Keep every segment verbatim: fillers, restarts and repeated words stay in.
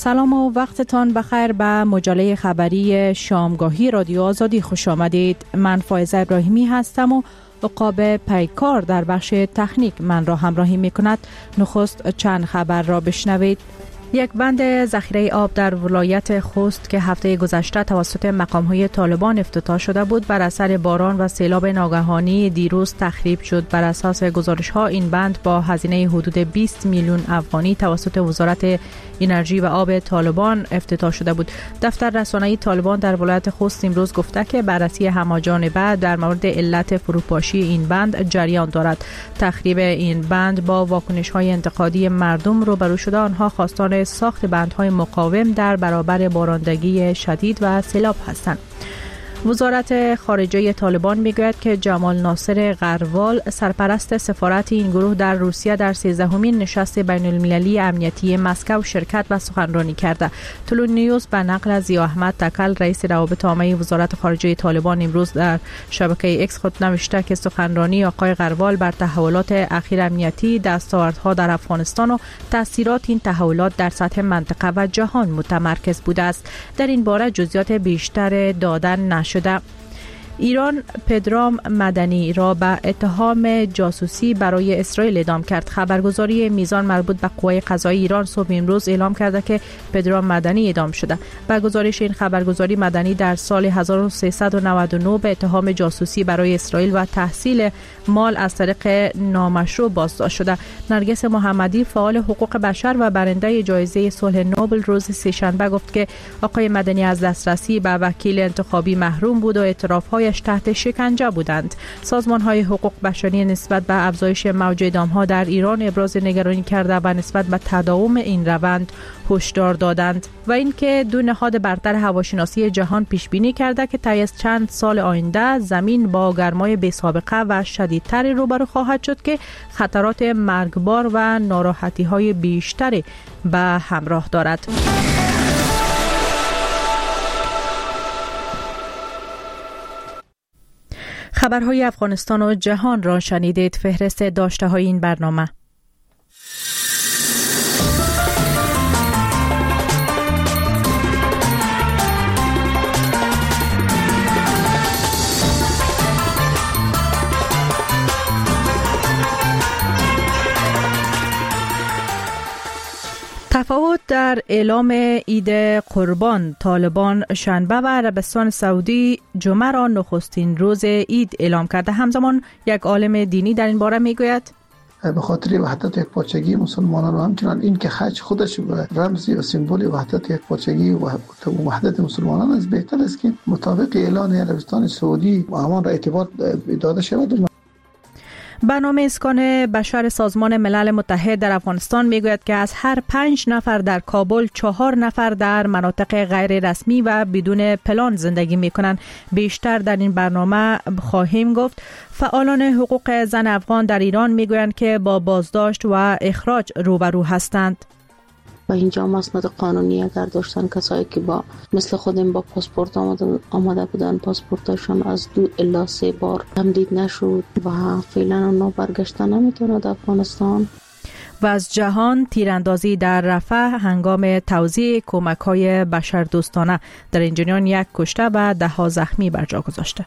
سلام و وقتتان بخیر. به مجله خبری شامگاهی رادیو آزادی خوش آمدید. من فائزه ابراهیمی هستم و عقاب پیکار در بخش تکنیک من را همراهی می کند. نخست چند خبر را بشنوید. یک بند ذخیره آب در ولایت خوست که هفته گذشته توسط مقام‌های طالبان افتتاح شده بود بر اثر باران و سیلاب ناگهانی دیروز تخریب شد. بر اساس گزارش‌ها این بند با هزینه حدود بیست میلیون افغانی توسط وزارت انرژی و آب طالبان افتتاح شده بود. دفتر رسانه‌ای طالبان در ولایت خوست امروز گفته که بررسی همه‌جانبه در مورد علت فروپاشی این بند جریان دارد. تخریب این بند با واکنش‌های انتقادی مردم روبرو شده. آنها خواستار ساخت بندهای مقاوم در برابر بارندگی شدید و سیلاب هستند. وزارت خارجه طالبان میگوید که جمال ناصر غروال سرپرست سفارت این گروه در روسیه در سیزدهمین نشست بین المللی امنیتی مسکو شرکت و سخنرانی کرده. طلوع نیوز به نقل از ضیا احمد تکل رئیس روابط عامه وزارت خارجه طالبان امروز در شبکه ایکس خود نوشته که سخنرانی آقای غروال بر تحولات اخیر امنیتی، دستاوردها در افغانستان و تاثیرات این تحولات در سطح منطقه و جهان متمرکز بوده است. در این باره جزئیات بیشتر دادن نشده. ایران پدرام مدنی را به اتهام جاسوسی برای اسرائیل اعدام کرد. خبرگزاری میزان مربوط به قوای قضایی ایران صبح امروز اعلام کرده که پدرام مدنی اعدام شده. با گزارش این خبرگزاری مدنی در سال هزار و سیصد و نود و نه به اتهام جاسوسی برای اسرائیل و تحصیل مال از طریق نامشروع بازداشت شده. نرگس محمدی فعال حقوق بشر و برنده جایزه صلح نوبل روز سه‌شنبه گفت که آقای مدنی از دسترسی به وکیل انتخابی محروم بود و اعتراف‌های تحت شکنجه بودند. سازمان‌های حقوق بشری نسبت به افزایش موج اعدام‌ها در ایران ابراز نگرانی کرده و نسبت به تداوم این روند هشدار دادند و اینکه دو نهاد برتر هواشناسی جهان پیش بینی کرده که طی از چند سال آینده زمین با گرمای بی‌سابقه و شدیدتر روبرو خواهد شد که خطرات مرگبار و ناراحتی‌های بیشتری به همراه دارد. خبرهای افغانستان و جهان را شنیدید. فهرست داشته های این برنامه. تفاوت در اعلام عید قربان. طالبان شنبه و عربستان سعودی جمعه را نخستین روز عید اعلام کرده. همزمان یک عالم دینی در این باره میگوید به خاطر وحدت یک پارچگی مسلمانان و همچنان این که حج خودش رمزی و سمبولی وحدت یک پارچگی و وحدت مسلمانان است، بهتر است که مطابق اعلان عربستان سعودی آمان را اعتبار داده شود. برنامه اسکان بشر سازمان ملل متحد در افغانستان میگوید که از هر پنج نفر در کابل چهار نفر در مناطق غیر رسمی و بدون پلان زندگی میکنند. بیشتر در این برنامه خواهیم گفت. فعالان حقوق زن افغان در ایران میگویند که با بازداشت و اخراج روبرو هستند. و اینجا مسند قانونی اگر داشتن کسایی که با مثل خودم با پاسپورت آمده, آمده بودن، پاسپورتشان از دو الی سه بار تمدید نشد و فعلا اونا برگشتن نمیتونه در افغانستان. و از جهان تیراندازی در رفح هنگام توزیع کمک‌های بشردوستانه. در این جریان یک کشته و ده ها زخمی بر جا گذاشته.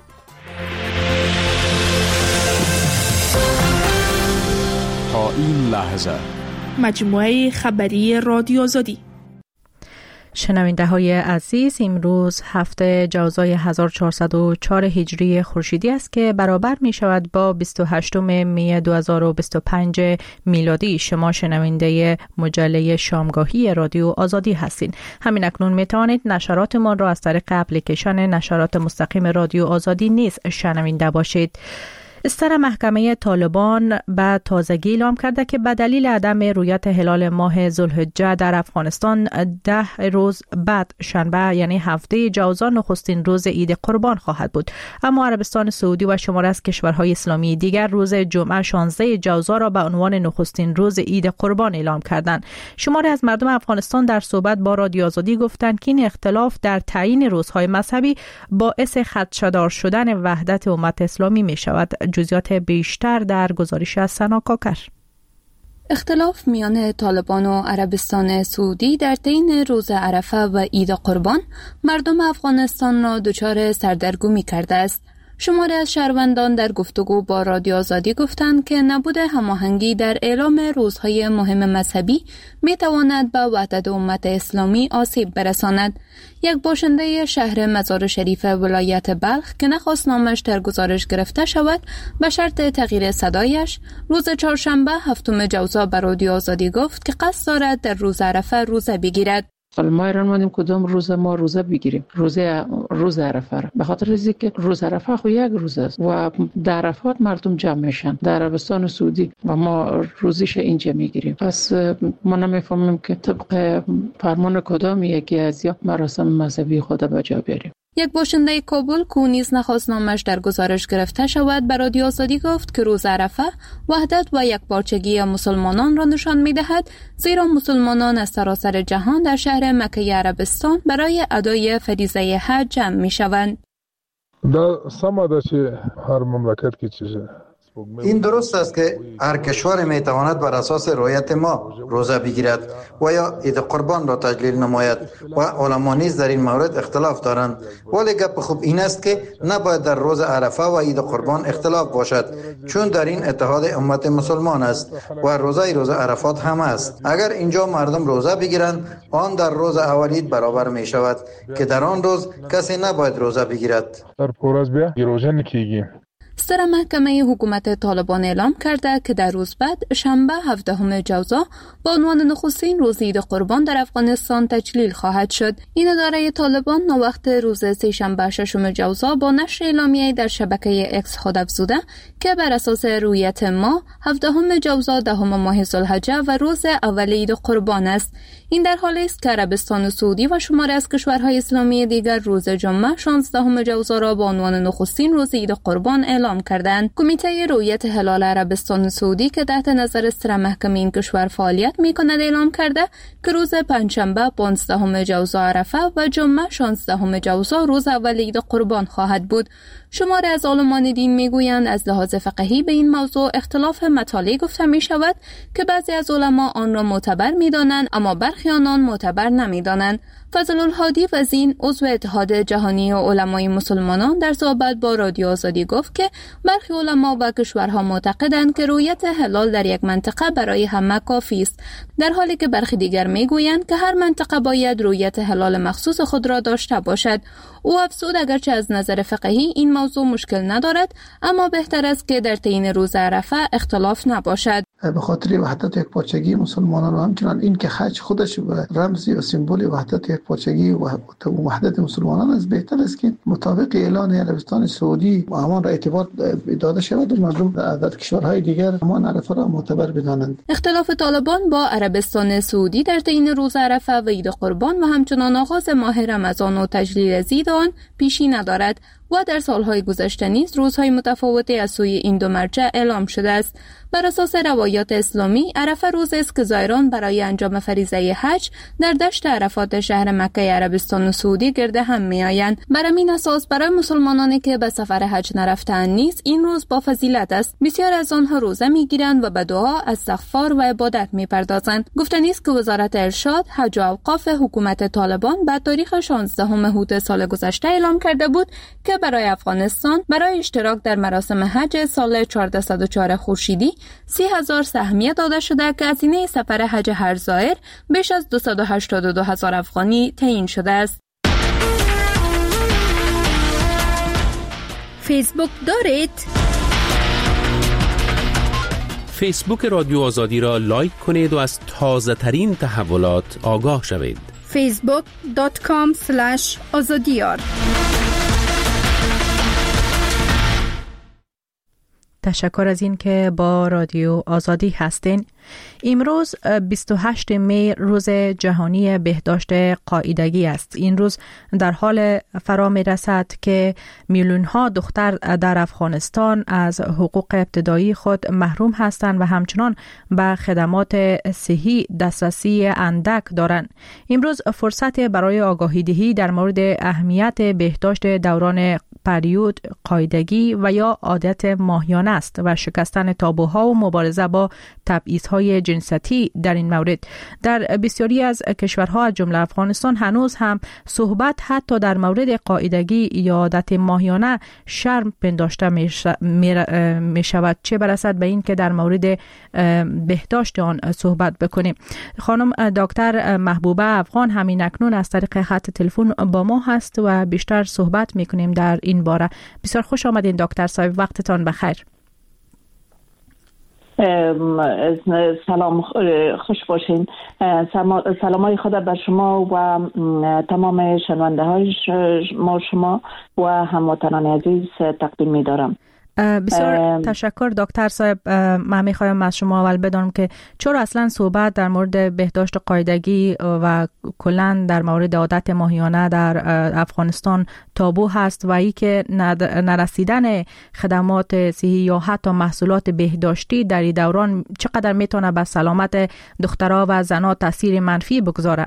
تا این لحظه مجموعه خبری رادیو آزادی. شنونده های عزیز، امروز هفته جوزای هزار و چهارصد و چهار هجری خورشیدی است که برابر می شود با بیست و هشتم می دو هزار و بیست و پنج میلادی. شما شنونده مجله شامگاهی رادیو آزادی هستین. همین اکنون می توانید نشراتمان را از طریق اپلیکیشن نشرات مستقیم رادیو آزادی نیز شنونده باشید. استر محکمه طالبان به تازگی اعلام کرده که به دلیل عدم رویت هلال ماه ذوالحجه در افغانستان ده روز بعد شنبه یعنی هفته جوزا نخستین روز عید قربان خواهد بود. اما عربستان سعودی و شماری از کشورهای اسلامی دیگر روز جمعه شانزده جوزا را به عنوان نخستین روز عید قربان اعلام کردند. شماری از مردم افغانستان در صحبت با رادیو آزادی گفتند که این اختلاف در تعیین روزهای مذهبی باعث خدشه‌دار شدن وحدت امت اسلامی می شود. جزئیات بیشتر در گزارش از سنا کاکر. اختلاف میان طالبان و عربستان سعودی در طی روز عرفه و عید قربان مردم افغانستان را دچار سردرگمی کرده است. شماری از شهروندان در گفتگو با رادیو آزادی گفتند که نبود هماهنگی در اعلام روزهای مهم مذهبی میتواند به وحدت امت اسلامی آسیب برساند. یک باشنده شهر مزار شریف ولایت بلخ که نخواست نامش در گزارش گرفته شود به شرط تغییر صدایش روز چهارشنبه هفتم جوزا به رادیو آزادی گفت که قصد دارد در روز عرفه روزه بگیرد. ما ایران مانیم کدام روز ما روزه بگیریم، روزه روز عرفه را، به خاطر از اینکه روز عرفه خو یک روز است و در عرفات مردم جمع میشن در عربستان سعودی و ما روزیش اینجا میگیریم. پس ما نمیفهمیم که طبق فرمان کدام یکی از یا مراسم مذهبی خود به جا بیاریم. یک باشنده کابل که نیز نخواست نامش در گزارش گرفته شود به رادیو آزادی گفت که روز عرفه وحدت و یکپارچگی مسلمانان را نشان می‌دهد، زیرا مسلمانان از سراسر جهان در شهر مکه عربستان برای ادای فریضه حج جمع می‌شوند. دا سمه ده چې هر مملکت کې چې این درست است که هر کشور می تواند بر اساس رعایت ما روزه بگیرد و یا عید قربان را تجلیل نماید و علما نیز در این مورد اختلاف دارند، ولی گپ خوب این است که نباید در روز عرفه و عید قربان اختلاف باشد، چون در این اتحاد امت مسلمان است و روزه روز عرفات هم است. اگر اینجا مردم روزه بگیرند آن در روز اول عید برابر می شود که در آن روز کسی نباید روزه بگیرد. در پورز بیا روزه نکیگیم. سر محکمه حکومت طالبان اعلام کرده که در روز بعد شنبه هفدهم جوزا با عنوان نخستین روز عید قربان در افغانستان تجلیل خواهد شد. این اداره طالبان نووقت روز سه‌شنبه ششم جوزا با نشر اعلامیه‌ای در شبکه اکس خود افزوده که بر اساس رویت ما هفدهم جوزا دهم ماه ذوالحجه و روز اول عید قربان است. این در حالی است که عربستان سعودی و شماری از کشورهای اسلامی دیگر روز جمعه شانزدهم جوزا را با عنوان نخستین روز عید قربان اعلام کردند. کمیته رویت هلال عربستان سعودی که تحت نظر سر محکمه این کشور فعالیت می‌کند اعلام کرده که روز پنجشنبه پانزدهم جوزا عرفه و جمعه شانزدهم جوزا روز اول عید قربان خواهد بود. شماری از عالمان دین میگویند از لحاظ فقهی به این موضوع اختلاف مطالع گفته می شود که بعضی از علما آن را معتبر می دانند اما برخی آنان معتبر نمی دانند. فضل الهادی وزین عضو اتحاد جهانی علمای مسلمانان در صحبت با رادیو آزادی گفت که برخی علما و کشورها معتقدند که رؤیت هلال در یک منطقه برای همه کافی است، در حالی که برخی دیگر میگویند که هر منطقه باید رؤیت هلال مخصوص خود را داشته باشد. او افزود اگرچه از نظر فقهی این موضوع مشکل ندارد اما بهتر است که در تعیین روز عرفه اختلاف نباشد. به خاطر وحدت یک پارچگی مسلمانان و همچنان این که حج خودش رمزی و سمبولی وحدت یک پارچگی و وحدت مسلمانان است، بهتر است که مطابق اعلان عربستان سعودی همان را اعتبار داده شود و مردم در کشورهای دیگر همان عرفه را معتبر بدانند. اختلاف طالبان با عربستان سعودی در تعیین روز عرفه و عید قربان و همچنان آغاز ماه رمضان و تجلیل عید آن پیشی ندارد و در سالهای گذشته نیز روزهای متفاوتی از سوی این دو مرجع اعلام شده است. بر اساس روایات اسلامی عرفه روز است که زائران برای انجام فریضه حج در دشت عرفات شهر مکه عربستان سعودی گرد هم میآیند. بر این اساس برای مسلمانانی که به سفر حج نرفته‌اند نیز این روز با فضیلت است. بسیار از آنها روزه میگیرند و به دعا، استغفار و عبادت میپردازند. گفتنی است که وزارت ارشاد، حج و اوقاف حکومت طالبان به تاریخ شانزدهم اود سال گذشته اعلام کرده بود که برای افغانستان برای اشتراک در مراسم حج سال چهارصد و چهار خورشیدی سی هزار سهمیه داده شده که هزینه سفر حج هر زائر بیش از دویست و هشتاد و دو هزار افغانی تعیین شده است. فیسبوک دارید؟ فیسبوک رادیو آزادی را لایک کنید و از تازه ترین تحولات آگاه شوید. فیسبوک دات کام اسلش آزادیار. تشکر از این که با رادیو آزادی هستین. امروز بیست و هشتم می روز جهانی بهداشت قاعدگی است. این روز در حال فرا می رسد که میلیون ها دختر در افغانستان از حقوق ابتدایی خود محروم هستند و همچنان به خدمات صحی دسترسی اندک دارند. امروز فرصت برای آگاهی دهی در مورد اهمیت بهداشت دوران پریود، قاعدگی و یا عادت ماهیانه است و شکستن تابوها و مبارزه با تبعیض‌های جنسیتی در این مورد. در بسیاری از کشورها از جمله افغانستان هنوز هم صحبت حتی در مورد قاعدگی یا عادت ماهیانه شرم پنداشته می شود، چه برسد به این که در مورد بهداشت آن صحبت بکنیم. خانم دکتر محبوبه افغان همین اکنون از طریق خط تلفن با ما هست و بیشتر صحبت میکنیم در این باره. بسیار خوش آمدین دکتر صاحب، وقتتان بخیر. سلام، خوش باشین. سلام های خدا بر شما و تمام شنونده های ما شما و هموطنان عزیز تقدیم می دارم. بسیار تشکر دکتر صاحب. من میخوایم از شما اول بدانم که چرا اصلا صحبت در مورد بهداشت قاعدگی و کلاً در مورد عادت ماهیانه در افغانستان تابو هست و ای که نرسیدن خدمات صحی یا حتی محصولات بهداشتی در این دوران چقدر میتونه به سلامت دخترها و زنها تاثیر منفی بگذاره؟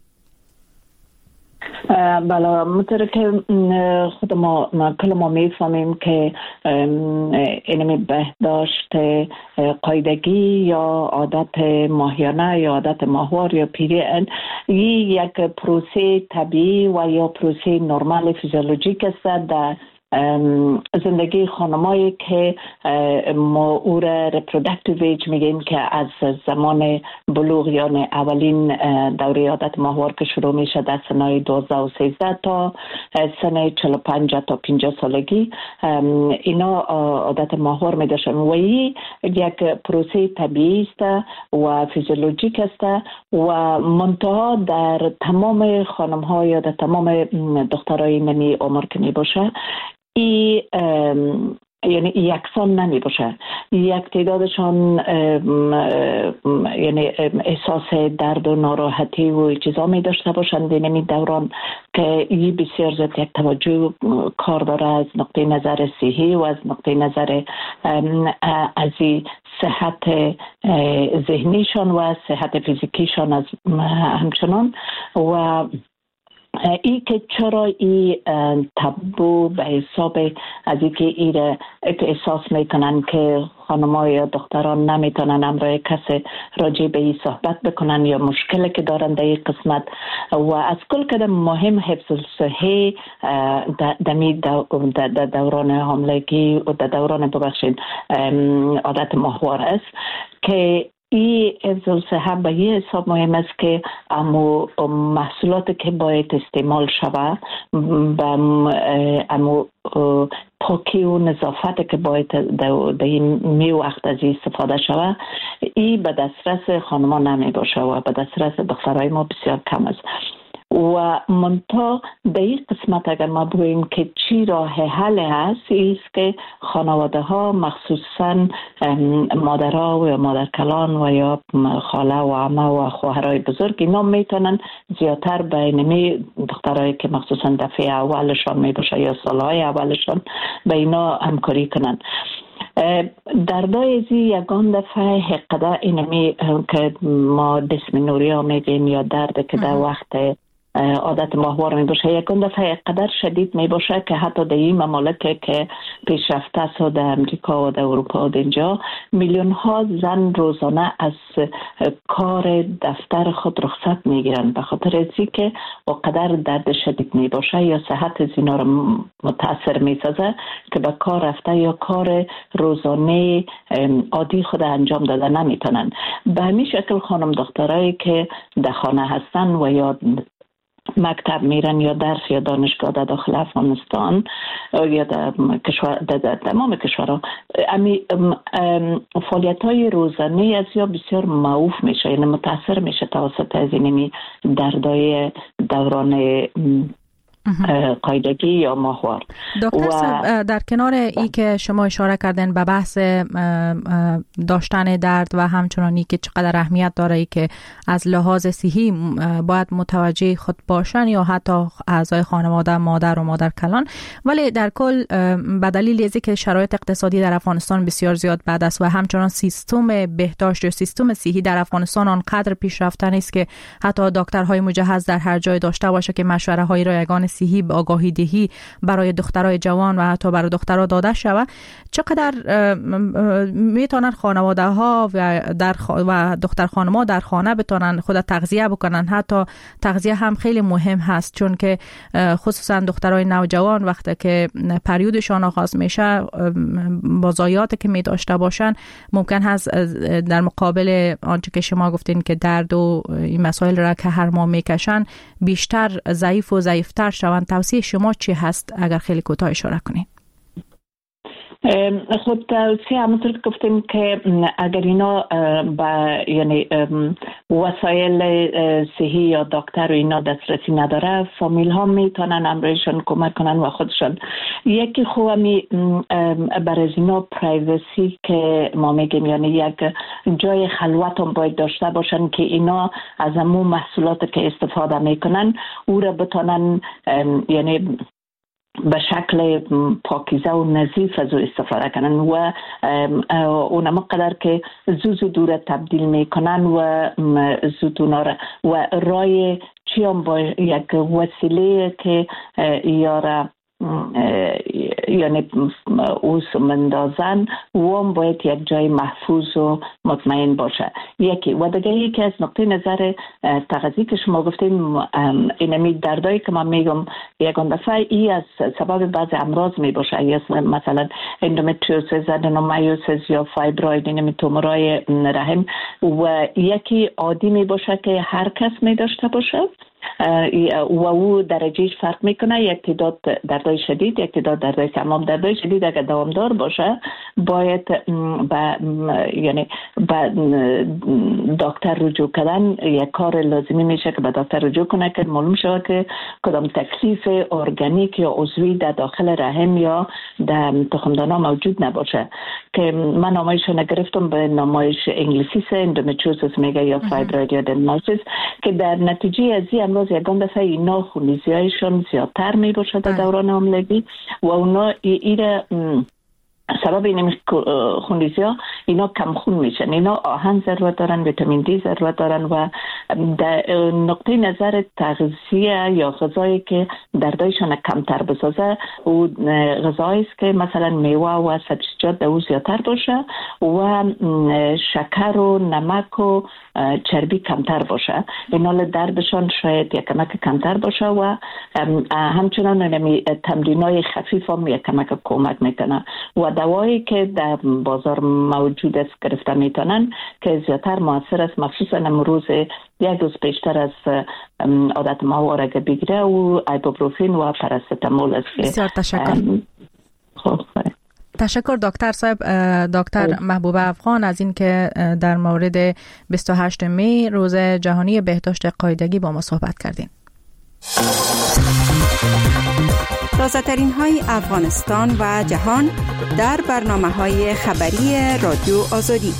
بله، مطور که خود ما کل ما میفهمیم که اینمی بهداشت قاعدگی یا عادت ماهیانه یا عادت ماهوار یا پیری یک پروسه طبیعی و یا پروسه نرمال فیزیولوژیک است در زندگی خانمایی که ما او را ریپرودکتیو ایج میگیم که از زمان بلوغ یعنی اولین دوره عادت ماهوار که شروع میشه در سنهای دوازده و سیزده تا سن چهل و پنج تا پنجاه سالگی اینا عادت ماهوار میداشن و این یک پروسه طبیعی است و فیزیولوژیک است و منتها در تمام خانم ها یا در تمام دخترای نمی عمر که می باشه ای یعنی یکسان نمی باشه. یک تعدادشان یعنی احساس درد و ناراحتی و چیزا می داشته باشند در این دوران که این بسیار زیاد یک توجه کار داره از نقطه نظر صحی و از نقطه نظر از صحت ذهنیشان و صحت فیزیکیشان از همچنان. و ای که چرا ای تابو به حساب از ای که ای را احساس میکنن که خانم‌ها یا دختران نمیتونن امروی کسی راجع به این صحبت بکنن یا مشکلی که دارن در این قسمت و از کل کدام مهم حفظ الصحه در دوران حاملگی و در دوران ببخشید عادت ماهوار است که این حفظ الصحه به یه حساب مهم است که امو محصولات که باید استعمال شود و امو پاکی و نظافت که باید در این می وقت از این استفاده شود این به دسترس خانمان نمی باشه و به دسترس دخترای ما بسیار کم است. و منتها در این قسمت اگر ما بگوییم که چی راه حل هست ایست که خانواده ها مخصوصا مادرها و مادرکلان و یا خاله و عمه و خواهرای بزرگ اینا میتونن زیادتر به اینمی دخترایی که مخصوصا دفعه اولشان می باشه یا سالهای اولشان به اینا همکاری کنن. دردای ازی یگان دفعه حقیقت اینمی که ما دسمنوریا میگیم یا درد که در وقت عادت ماهوار می باشه یکون دفعه قدر شدید می باشه که حتی در این ممالک که پیشرفته است در امریکا و در اروپا و در اینجا میلیون ها زن روزانه از کار دفتر خود رخصت می گیرن به خاطر ازی که و قدر درد شدید می باشه یا صحت از اینا رو متاثر می سازه که به کار رفته یا کار روزانه عادی خود انجام داده نمی تونن. به همین شکل خانم دخترایی که در خانه هستن و یا مکتب میرن یا درس یا دانشگاه در داخل افغانستان یا در کشور در تمام کشورها امی فعالیت های روزانه از یا بسیار معوف میشه یعنی متاثر میشه توسط از اینمی دردای دوران قاعدگی یا ماهوار. دکتر صاحب در کنار ای که شما اشاره کردن به بحث داشتن درد و همچنان ای که چقدر اهمیت داره ای که از لحاظ صحی باید متوجه خود باشن یا حتی اعضای خانواده مادر و مادر کلان، ولی در کل به دلیل ازی که شرایط اقتصادی در افغانستان بسیار زیاد بد است و همچنان سیستم بهداشت و سیستم صحی در افغانستان آنقدر پیشرفته نیست که حتی دکترهای مجهز در هر جای داشته باشه که مشوره هایی را یگان صحی آگاهی دهی برای دخترای جوان و حتی برای دخترها داده شود، چقدر میتونن خانواده ها و در و دختر خانم‌ها در خانه بتونن خود تغذیه بکنن. حتی تغذیه هم خیلی مهم هست، چون که خصوصا دخترای نوجوان وقتی که پریودشان آغاز میشه با ضایعاتی که می داشته باشن ممکن هست در مقابل آنچه که شما گفتین که درد و این مسائل را که هر ماه میکشن بیشتر ضعیف و ضعیفتر شوند. توصیه شما چی هست اگر خیلی کوتاه اشاره کنین؟ خود توصیه همونطور که گفتیم که اگر اینا با یعنی وسایل صحی یا دکتر و اینا دسترسی نداره، فامیل ها میتونن امرایشان کمک کنن و خودشان. یکی خوبی برای اینا پرایوسی که ما میگیم، یعنی یک جای خلوت هم باید داشته باشن که اینا از همون محصولات که استفاده میکنن او را بتونن یعنی به شکل پاکیزه و نظیف از او استفاده کنن و اونم قدر که زوزو دوره تبدیل میکنن و زود اونا را و رای چی هم با یک وسیله که یاره یعنی اوس مندازن و هم باید یک جای محفوظ و مطمئن باشه. یکی و دیگه یکی از نقطه نظر تغذیه که شما گفتیم، اینمی دردایی که من میگم یکان دفعه ای از سبب بعض امراض می باشه، یا مثلا اندومتریوزیس، ادنومایوسیس یا فایبروید، اینمی تومورای رحم، و یکی عادی می باشه که هر کس می داشته باشه و او درجهش فرق میکنه. یک تعداد دردای شدید، یک تعداد دردای تمام. دردای شدید اگر دوامدار باشه باید با یعنی با دکتر رجوع کردن یک کار لازمی میشه که به دکتر رجوع کنه که معلوم شود که کدام تکلیف ارگانیک یا عضوی در داخل رحم یا در تخمدانها موجود نباشه. که من نامایش نگرفتم به نامایش انگلیسی سه اندومتریوزیس میگه یا فایبروید یا ادنومایوسیس، که در نتیجه از این امروز یکان دفعه اینا خونریزی هایشان زیادتر می باشه در دوران حاملگی و اونا ایره سبب این خونریزی ها اینا کم خون میشن. اینا آهن ضرورت دارن، ویتامین دی ضرورت دارن و در نقطه نظر تغذیه یا غذایی که دردایشان کمتر بسازه و غذایی است که مثلا میوه و سبزیجات در زیادتر باشه و شکر و نمک و چربی کمتر باشه. اینا دردشان شاید یک کمک کمتر باشه و همچنان تمرینای خفیف هم یک کمک کمک میکنه و دوایی که در بازار موجود است گرفته میتونن که زیادتر موثر است، مخصوصا امروز یک روز پیشتر از عادت ماهواره که بگیره و ایبوپروفین و پاراستامول است. بسیار تشکر. خب تشکر دکتر صاحب، دکتر محبوبه افغان، از این که در مورد بیست و هشتم می روز جهانی بهداشت قاعدگی با ما صحبت کردین. تازه‌ترین های افغانستان و جهان در برنامه‌های خبری رادیو آزادی.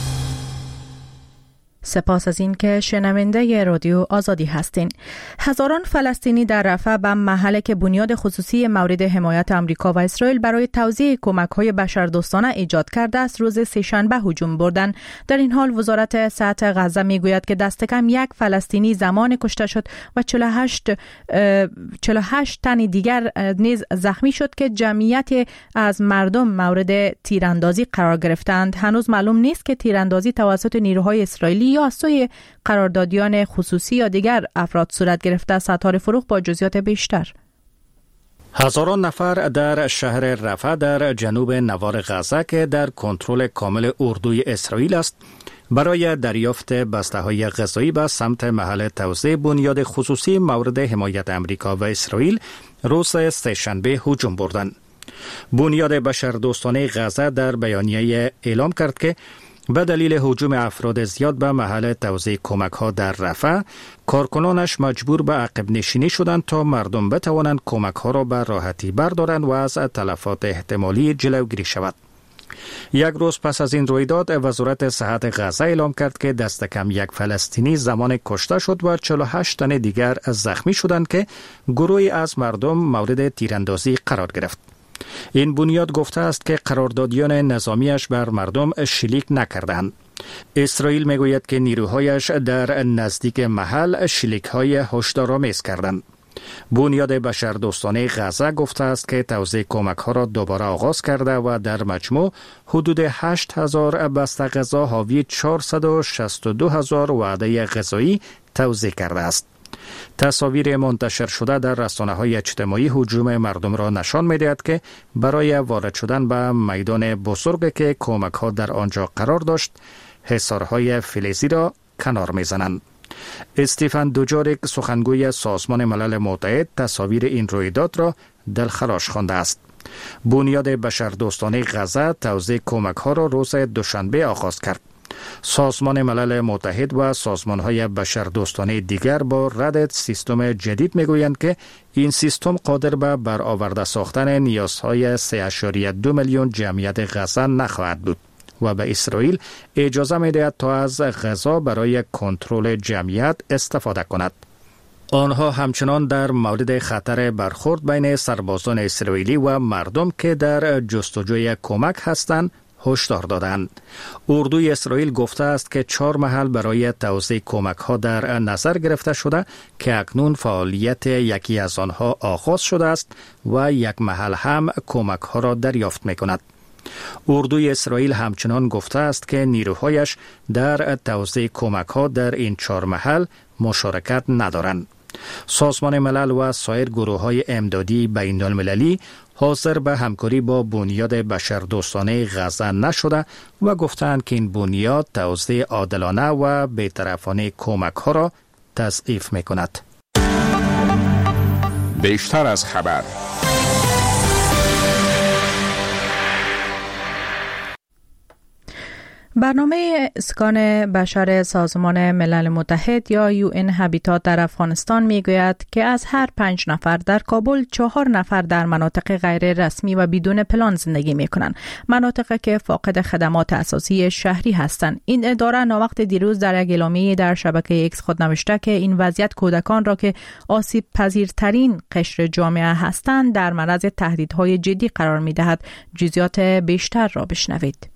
سپاس از این که شنونده رادیو آزادی هستین. هزاران فلسطینی در رفح به محله که بنیاد خصوصی مورد حمایت آمریکا و اسرائیل برای توزیع کمک‌های بشردوستانه ایجاد کرده است روز سه‌شنبه هجوم بردند. در این حال وزارت صحت غزه میگوید که دست کم یک فلسطینی زمان کشته شد و چهل و هشت تن دیگر نیز زخمی شد که جمعیت از مردم مورد تیراندازی قرار گرفتند. هنوز معلوم نیست که تیراندازی توسط نیروهای اسرائیلی یا از سوی قراردادیان خصوصی یا دیگر افراد صورت گرفته. ستاره فروغ با جزئیات بیشتر. هزاران نفر در شهر رفح در جنوب نوار غزه که در کنترل کامل اردوی اسرائیل است برای دریافت بسته‌های غذایی به سمت محل توزیع بنیاد خصوصی مورد حمایت آمریکا و اسرائیل روز سه‌شنبه هجوم بردند. بنیاد بشردوستانه غزه در بیانیه اعلام کرد که به دلیل هجوم افراد زیاد به محل توزیع کمک‌ها در رفح، کارکنانش مجبور به عقب نشینی شدند تا مردم بتوانند کمک‌ها را به راحتی بردارند و از تلفات احتمالی جلوگیری شود. یک روز پس از این رویداد، وزارت صحت غزه اعلام کرد که دست کم یک فلسطینی زمان کشته شد و چهل و هشت تن دیگر زخمی شدند که گروهی از مردم مورد تیراندازی قرار گرفت. این بنیاد گفته است که قراردادیان نظامیش بر مردم شلیک نکردند. اسرائیل میگوید که نیروهایش در نزدیک محل شلیک‌های هشدارآمیز کردند. بنیاد بشردوستانه غزه گفته است که توزیع کمک ها را دوباره آغاز کرده و در مجموع حدود هشت هزار بسته غذا حاوی چهارصد و شصت و دو هزار وعده غذایی توزیع کرده است. تصاویر منتشر شده در رسانه‌های اجتماعی هجوم مردم را نشان می‌دهد که برای وارد شدن به میدان بزرگی که کمک ها در آنجا قرار داشت، حصارهای فلزی را کنار می‌زنند. استیفن دوجاریک سخنگوی سازمان ملل متحد تصاویر این رویداد را دلخراش خوانده است. بنیاد بشردوستانه غزه توزیع کمک ها را روز دوشنبه آغاز کرد. سازمان ملل متحد و سازمان های بشردوستانه دیگر با رد سیستم جدید میگویند که این سیستم قادر به برآورده ساختن نیازهای سه اشاریه دو میلیون جمعیت غزه نخواهد بود و به اسرائیل اجازه می‌دهد تا از غذا برای کنترل جمعیت استفاده کند. آنها همچنان در مورد خطر برخورد بین سربازان اسرائیلی و مردم که در جستجوی کمک هستند هشدار دادند. اردوی اسرائیل گفته است که چهار محل برای توزیع کمک ها در نظر گرفته شده که اکنون فعالیت یکی از آنها آغاز شده است و یک محل هم کمک ها را دریافت می کند. اردوی اسرائیل همچنان گفته است که نیروهایش در توزیع کمک ها در این چهار محل مشارکت ندارند. سازمان ملل و سایر گروه های امدادی بین المللی حاضر به همکاری با بنیاد بشردوستانه غزه نشده و گفتند که این بنیاد توزیع عادلانه و بی‌طرفانه کمک ها را تضعیف می کند. بیشتر از خبر. برنامه اسکان بشر سازمان ملل متحد یا یو ان هابیتات در افغانستان میگوید که از هر پنج نفر در کابل چهار نفر در مناطق غیر رسمی و بدون پلان زندگی میکنند، مناطقی که فاقد خدمات اساسی شهری هستند. این اداره ناوقت دیروز در یک اعلامیه در شبکه ایکس خود نوشته که این وضعیت کودکان را که آسیب پذیرترین قشر جامعه هستند در معرض تهدیدهای جدی قرار میدهد. جزئیات بیشتر را بشنوید.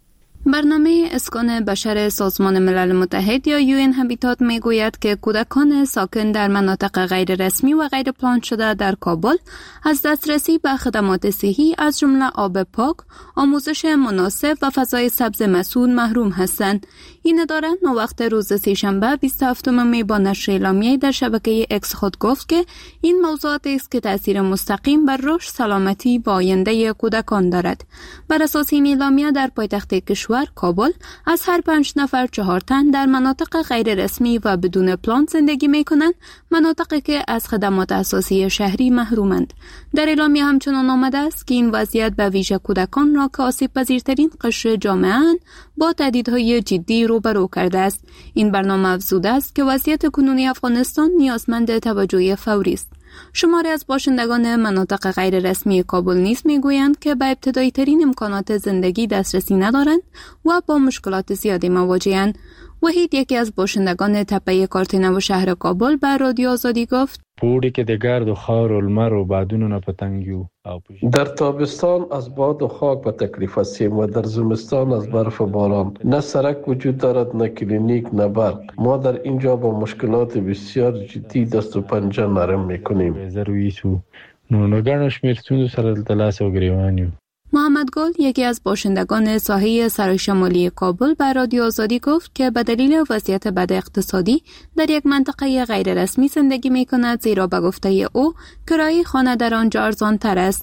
برنامه اسکان بشر سازمان ملل متحد یا یو ان هابیتات میگوید که کودکان ساکن در مناطق غیر رسمی و غیر پلان شده در کابل از دسترسی به خدمات صحی از جمله آب پاک، آموزش مناسب و فضای سبز مسئول محروم هستند. این اداره نووقت روز سه‌شنبه بیست و هفتم می با نشر اعلامیه در شبکه اکس خود گفت که این موضوعات است که تاثیر مستقیم بر رشد، سلامتی و آینده کودکان دارد. بر اساس این اعلامیه در پایتخت کشور کابل از هر پنج نفر چهار تن در مناطق غیر رسمی و بدون پلان زندگی می کنند، مناطقی که از خدمات اساسی شهری محرومند. در اعلامیه همچنان آمده است که این وضعیت به ویژه کودکان را که آسیب پذیرترین قشر جامعه اند با تهدیدهای جدی روبرو کرده است. این برنامه افزوده است که وضعیت کنونی افغانستان نیازمند توجه فوری است. شماری از باشندگان مناطق غیر رسمی کابل نیز میگویند که به ابتدایی ترین امکانات زندگی دسترسی ندارند و با مشکلات زیادی مواجه‌اند. وحید یکی از باشندگان تپه کارتنو شهر کابل به رادیو آزادی گفت: پوری که د گرد و خاور و لمر و بادونو نه پتنګیو. در تابستان از باد و خاک به تکلیف هستیم و در زمستان از برف و باران. نه سرک وجود دارد، نه کلینیک، نه برق. ما در اینجا با مشکلات بسیار جدی دست و پنجه نرم میکنیم. زرویسو نو نو ګڼ شمېر ستونزو سره د لاس او ګریوان یو. محمد گل یکی از باشندگان ساحه سرای شمالی کابل به رادیو آزادی گفت که به دلیل وضعیت بد اقتصادی در یک منطقه غیر رسمی زندگی می کند، زیرا به گفته او کرایه خانه در آنجا ارزان تر است.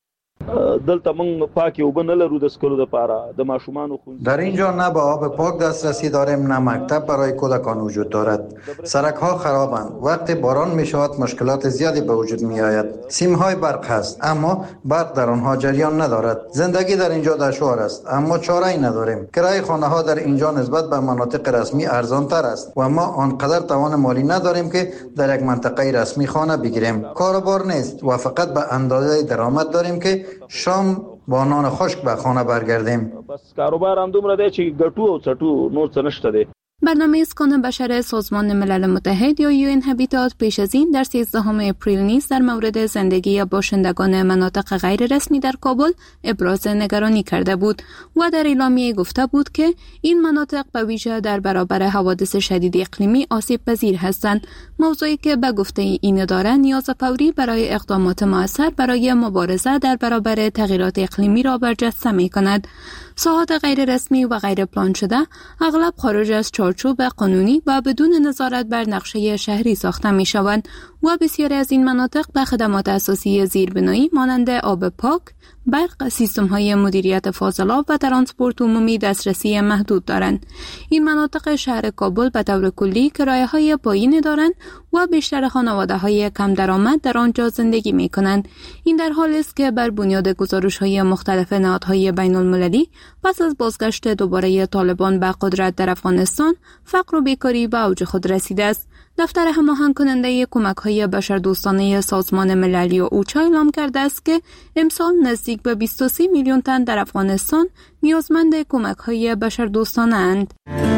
دلته موږ پاکي اوبه نه لرو د سکلو لپاره د ماشومانو خون. در اینجا نه به آب پاک دسترسی داریم، نه مکتب برای کودکان وجود دارد. سرک ها خرابند. وقتی باران می شود مشکلات زیادی به وجود می آید. سیم های برق هست اما برق در آنها جریان ندارد. زندگی در اینجا دشوار است اما چاره ای نداریم. کرایه خانه ها در اینجا نسبت به مناطق رسمی ارزان تر است و ما آنقدر توان مالی نداریم که در یک منطقه رسمی خانه بگیریم. کاروبار نیست و فقط به اندازه درآمد داریم که شام با نان خشک به خانه برگردیم. بس کاروبار هم دومره دی چې ګټو او څټو نور څه نشته دی. برنامه اسکان بشر سازمان ملل متحد یا یو ان هابیتات پیش از این در سیزدهم اپریل نیز در مورد زندگی باشندگان مناطق غیر رسمی در کابل ابراز نگرانی کرده بود و در اعلامیه گفته بود که این مناطق به ویژه در برابر حوادث شدید اقلیمی آسیب پذیر هستند، موضوعی که به گفته این اداره نیاز فوری برای اقدامات مؤثر برای مبارزه در برابر تغییرات اقلیمی را برجسته می‌کند. ساحات غیر رسمی و غیر پلان شده اغلب خارج از چارچوب قانونی و بدون نظارت بر نقشه شهری ساخته می شوند و بسیاری از این مناطق به خدمات اساسی زیربنایی مانند آب پاک، برق، سیستم های مدیریت فاضلاب و ترانسپورت عمومی دسترسی محدود دارند. این مناطق شهر کابل به طور کلی کرایه های پایین دارند و بیشتر خانواده های کم درآمد در آنجا زندگی می کنند. این در حالی است که بر بنیاد گزارش های مختلف نهادهای بین المللی پس از بازگشت دوباره طالبان به قدرت در افغانستان، فقر و بیکاری به اوج خود رسیده است. دفتر هماهنگ کننده کمک‌های بشردوستانه سازمان ملل اوچا اعلام کرده است که امسال نزدیک به بیست و سه میلیون تن در افغانستان نیازمند کمک‌های بشردوستانه اند.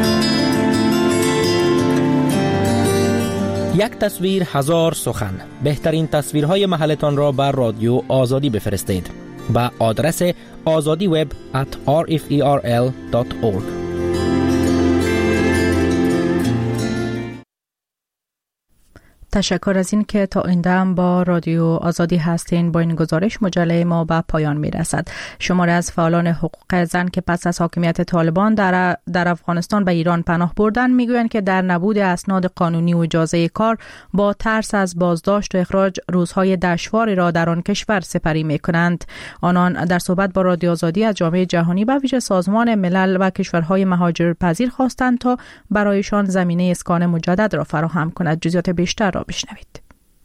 یک تصویر هزار سخن. بهترین تصویرهای محلتان را بر رادیو آزادی بفرستید با آدرس آزادی وب ات آر اف ای آر ال دات اورگ. تشکر از این که تا این دم با رادیو آزادی هستین. با این گزارش مجله ما به پایان می رسد. شماری از فعالان حقوق زن که پس از حاکمیت طالبان در, در افغانستان به ایران پناه بردن می گویند که در نبود اسناد قانونی و اجازه کار با ترس از بازداشت و اخراج روزهای دشواری را در آن کشور سپری می کنند. آنان در صحبت با رادیو آزادی از جامعه جهانی و ویژه سازمان ملل و کشورهای مهاجرپذیر خواستند تا برایشان زمینه اسکان مجدد را فراهم کند. جزئیات بیشتر را بشنوید.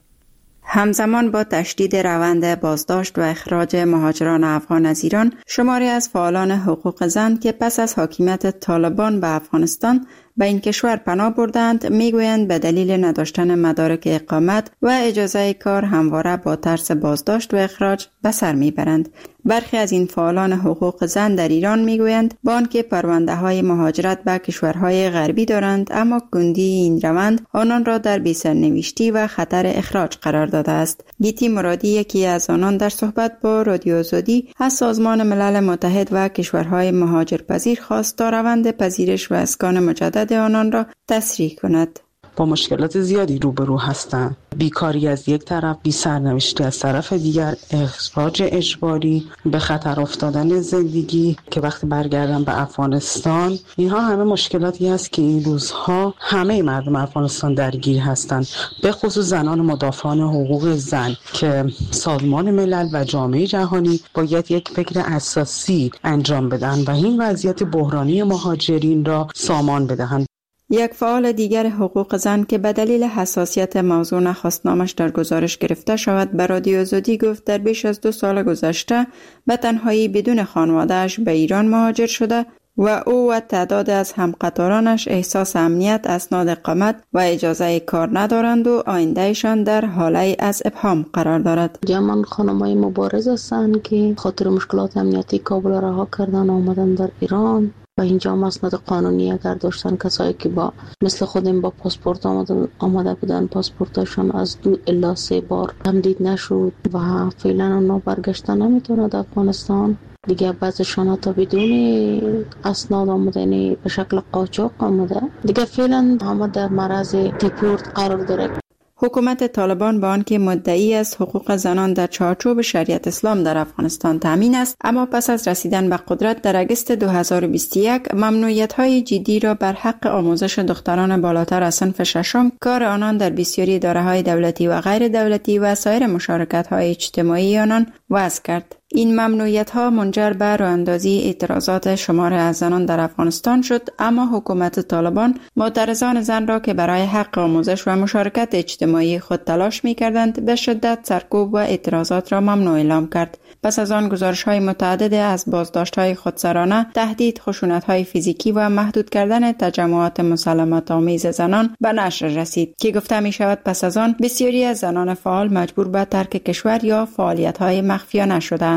همزمان با تشدید روند بازداشت و اخراج مهاجران افغان از ایران، شماری از فعالان حقوق زن که پس از حاکمیت طالبان به افغانستان به این کشور پناه بردند میگویند به دلیل نداشتن مدارک اقامت و اجازه کار همواره با ترس بازداشت و اخراج به سر میبرند. برخی از این فعالان حقوق زن در ایران میگویند با آنکه پرونده های مهاجرت به کشورهای غربی دارند، اما گندی این روند آنان را در بی‌سرنوشتی و خطر اخراج قرار داده است. گیتی مرادی یکی از آنان در صحبت با رادیو آزادی از سازمان ملل متحد و کشورهای مهاجرپذیر خواست تا روند پذیرش و اسکان مجدد آنان را تسریع کند. با مشکلات زیادی روبرو هستند. بیکاری از یک طرف، بی سرنوشتی از طرف دیگر، اخراج اجباری، به خطر افتادن زندگی که وقتی برگردن به افغانستان، اینها همه مشکلاتی است که این روزها همه مردم افغانستان درگیر هستند، به خصوص زنان مدافعان حقوق زن که سازمان ملل و جامعه جهانی باید یک فکر اساسی انجام بدن و این وضعیت بحرانی مهاجرین را سامان بدهند. یک فعال دیگر حقوق زن که به دلیل حساسیت موضوع نخواست نامش در گزارش گرفته شود به رادیو آزادی گفت در بیش از دو سال گذشته به تنهایی بدون خانواده‌اش به ایران مهاجر شده و او و تعداد از همقطارانش احساس امنیت، اسناد اقامت و اجازه کار ندارند و آیندهشان در حاله از ابهام قرار دارد. جمعاً خانم‌های مبارز هستند که خاطر مشکلات امنیتی کابل رها کردن آمدن در ایران و اینجا مسند قانونی اگر داشتن، کسایی که با مثل خودم با پاسپورت آمده بودن پاسپورتشان از دو الی سه بار تمدید نشد و فعلا اونا برگشتن نمیتونند افغانستان دیگه. بعضشان حتی بدون اسناد آمده، یعنی به شکل قاچاق آمده دیگه، فعلا همه در معرض دیپورت قرار داره. حکومت طالبان با آنکه مدعی است حقوق زنان در چارچوب شریعت اسلام در افغانستان تامین است، اما پس از رسیدن به قدرت در اگست دو هزار و بیست و یک ممنوعیت‌های جدی را بر حق آموزش دختران بالاتر از صنف ششم، کار آنان در بسیاری اداره‌های دولتی و غیر دولتی و سایر مشارکت‌های اجتماعی آنان وضع کرد. این ممنوعیت‌ها منجر به راه‌اندازی اعتراضات شمار از زنان در افغانستان شد، اما حکومت طالبان معترضان زن را که برای حق آموزش و مشارکت اجتماعی خود تلاش می‌کردند به شدت سرکوب و اعتراضات را ممنوع اعلام کرد. پس از آن گزارش‌های متعدد از بازداشت‌های خودسرانه، تهدید، خشونت‌های فیزیکی و محدود کردن تجمعات مسالمت‌آمیز زنان به نشر رسید که گفته می‌شود پس از آن بسیاری از زنان فعال مجبور به ترک کشور یا فعالیت‌های مخفیانه شدند.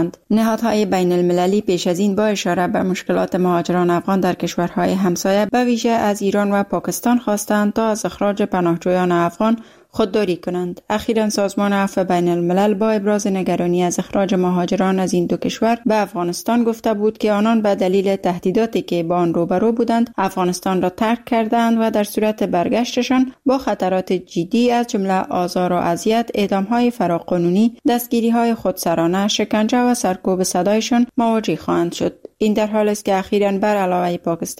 دادند. نهادهای بین المللی پیش از این با اشاره به مشکلات مهاجران افغان در کشورهای همسایه به ویژه از ایران و پاکستان خواستند تا از اخراج پناهجویان افغان خودداری کنند. اخیراً سازمان عفو بین الملل با ابراز نگرانی از اخراج مهاجران از این دو کشور به افغانستان گفته بود که آنان به دلیل تهدیداتی که با آن روبرو بودند افغانستان را ترک کردند و در صورت برگشتشان با خطرات جدی از جمله آزار و اذیت، اعدام‌های فراقانونی، دستگیری‌های خودسرانه، شکنجه و سرکوب صدایشان مواجه خواهند شد. این در حالی است که اخیراً بر علاوه پاکستان